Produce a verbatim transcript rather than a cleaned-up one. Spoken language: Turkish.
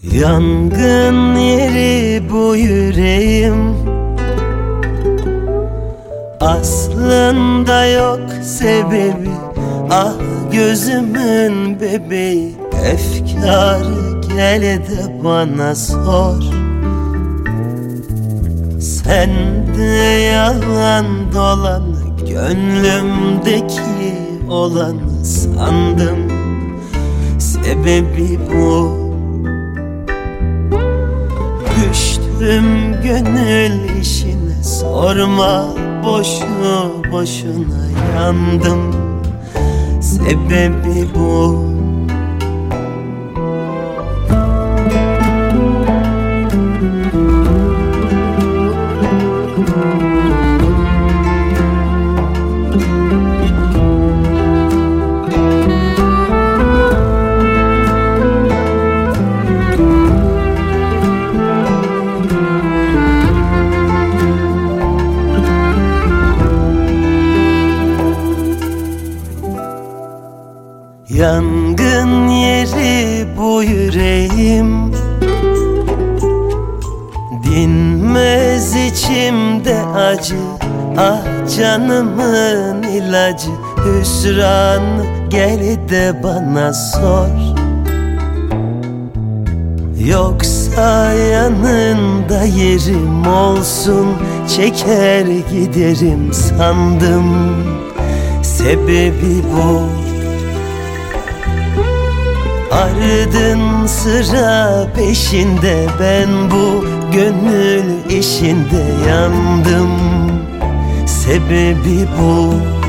Yangın yeri bu yüreğim, aslında yok sebebi. Ah gözümün bebeği, efkarı gel de bana sor. Sende yalan dolan, gönlümdeki olanı sandım. Sebebi bu. Düştüm gönül işine, sorma boşu boşuna yandım. Sebebi bu. Yangın yeri bu yüreğim, dinmez içimde acı. Ah canımın ilacı, hüsran gel de bana sor. Yoksa yanında yerim olsun, çeker giderim sandım. Sebebi bu. Ardın sıra peşinde, ben bu gönül işinde yandım. Sebebi bu.